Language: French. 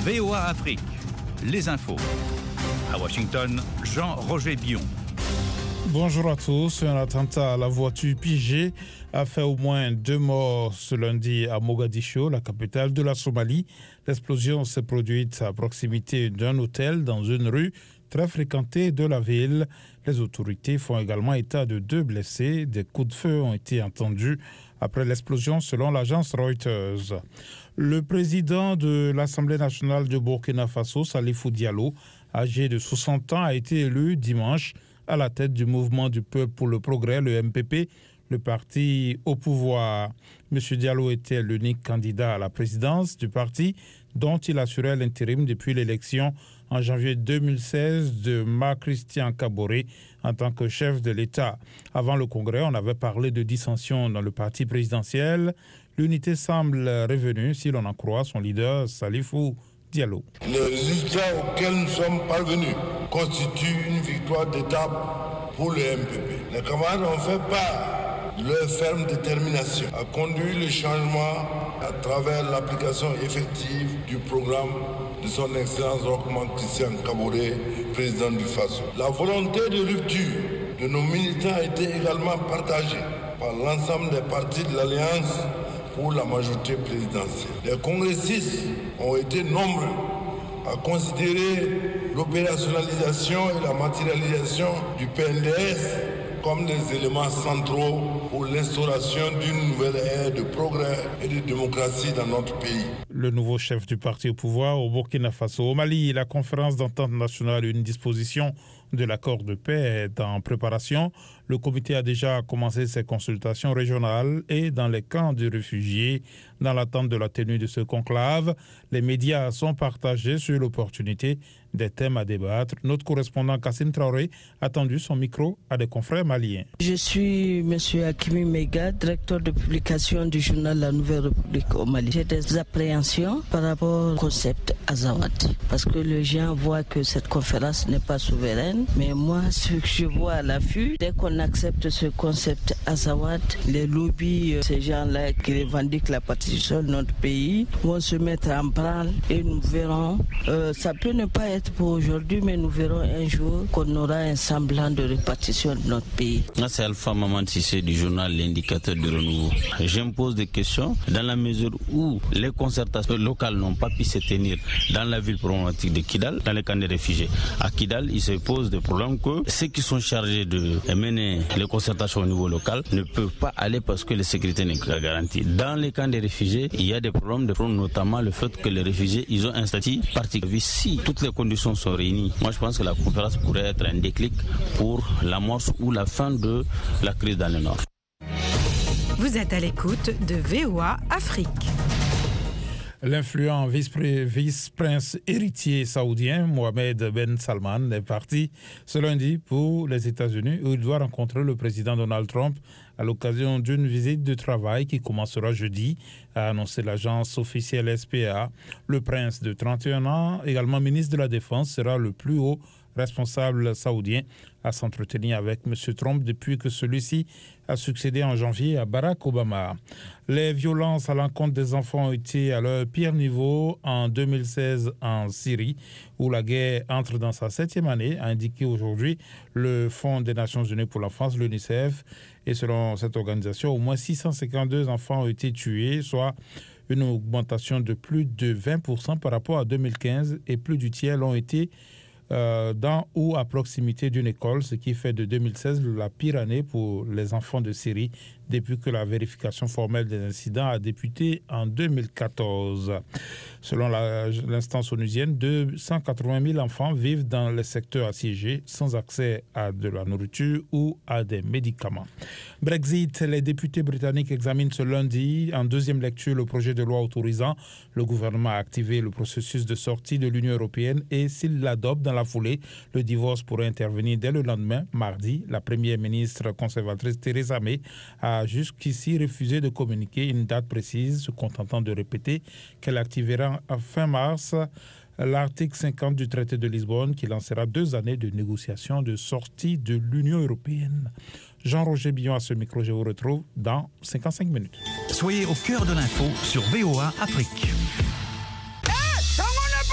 VOA Afrique, les infos. À Washington, Jean-Roger Bion. Bonjour à tous. Un attentat à la voiture Peugeot a fait au moins 2 morts ce lundi à Mogadiscio, la capitale de la Somalie. L'explosion s'est produite à proximité d'un hôtel dans une rue très fréquentée de la ville. Les autorités font également état de 2 blessés. Des coups de feu ont été entendus après l'explosion selon l'agence Reuters. Le président de l'Assemblée nationale de Burkina Faso, Salifou Diallo, âgé de 60 ans, a été élu dimanche à la tête du mouvement du peuple pour le progrès, le MPP, le parti au pouvoir. M. Diallo était l'unique candidat à la présidence du parti dont il assurait l'intérim depuis l'élection en janvier 2016 de Marc-Christian Kaboré en tant que chef de l'État. Avant le Congrès, on avait parlé de dissension dans le parti présidentiel. L'unité semble revenue, si l'on en croit son leader Salifou Diallo. Le résultat auquel nous sommes parvenus constitue une victoire d'étape pour le MPP. Les camarades ont fait part de leur ferme détermination à conduire le changement à travers l'application effective du programme de son Excellence Marc-Christian Kaboré, président du FASO. La volonté de rupture de nos militants a été également partagée par l'ensemble des partis de l'Alliance pour la majorité présidentielle. Les congressistes ont été nombreux à considérer l'opérationnalisation et la matérialisation du PNDS comme des éléments centraux pour l'instauration d'une nouvelle ère de progrès et de démocratie dans notre pays. Le nouveau chef du parti au pouvoir au Burkina Faso. Au Mali, la conférence d'entente nationale, une disposition de l'accord de paix est en préparation. Le comité a déjà commencé ses consultations régionales et dans les camps de réfugiés. Dans l'attente de la tenue de ce conclave, les médias sont partagés sur l'opportunité des thèmes à débattre. Notre correspondant Kassim Traoré a tendu son micro à des confrères maliens. Je suis M. Hakimi Mega, directeur de publication du journal La Nouvelle République au Mali. J'ai des appréhensions par rapport au concept Azawad, parce que les gens voient que cette conférence n'est pas souveraine. Mais moi, ce que je vois à l'affût, dès qu'on accepte ce concept Azawad, les lobbies, ces gens-là qui revendiquent la partition de notre pays, vont se mettre en branle et nous verrons. Ça peut ne pas être pour aujourd'hui, mais nous verrons un jour qu'on aura un semblant de répartition de notre pays. Moi, c'est Alpha Maman Tissé du journal L'Indicateur du Renouveau. Je me pose des questions dans la mesure où les concertations locales n'ont pas pu se tenir dans la ville problématique de Kidal, dans les camps de réfugiés. À Kidal, il se pose des problèmes que ceux qui sont chargés de mener les concertations au niveau local ne peuvent pas aller parce que la sécurité n'est pas garantie. Dans les camps de réfugiés, il y a des problèmes, notamment le fait que les réfugiés, ils ont un statut particulier. Si toutes les conditions sont réunies, moi je pense que la conférence pourrait être un déclic pour l'amorce ou la fin de la crise dans le Nord. Vous êtes à l'écoute de VOA Afrique. L'influent vice-prince héritier saoudien Mohamed Ben Salman est parti ce lundi pour les États-Unis où il doit rencontrer le président Donald Trump à l'occasion d'une visite de travail qui commencera jeudi, a annoncé l'agence officielle SPA. Le prince de 31 ans, également ministre de la Défense, sera le plus haut responsable saoudien à s'entretenir avec M. Trump depuis que celui-ci a succédé en janvier à Barack Obama. Les violences à l'encontre des enfants ont été à leur pire niveau en 2016 en Syrie, où la guerre entre dans sa 7e année, a indiqué aujourd'hui le Fonds des Nations Unies pour l'enfance, l'UNICEF. Et selon cette organisation, au moins 652 enfants ont été tués, soit une augmentation de plus de 20% par rapport à 2015, et plus du tiers l'ont été dans ou à proximité d'une école, ce qui fait de 2016 la pire année pour les enfants de Syrie depuis que la vérification formelle des incidents a débuté en 2014. Selon l'instance onusienne, 280 000 enfants vivent dans les secteurs assiégés sans accès à de la nourriture ou à des médicaments. Brexit, les députés britanniques examinent ce lundi en deuxième lecture le projet de loi autorisant le gouvernement à activer le processus de sortie de l'Union européenne et s'il l'adopte dans la foulée, le divorce pourrait intervenir dès le lendemain, mardi. La première ministre conservatrice Theresa May a jusqu'ici refusé de communiquer une date précise, se contentant de répéter qu'elle activera à fin mars l'article 50 du traité de Lisbonne qui lancera 2 années de négociations de sortie de l'Union européenne. Jean-Roger Billon à ce micro, je vous retrouve dans 55 minutes. Soyez au cœur de l'info sur VOA Afrique.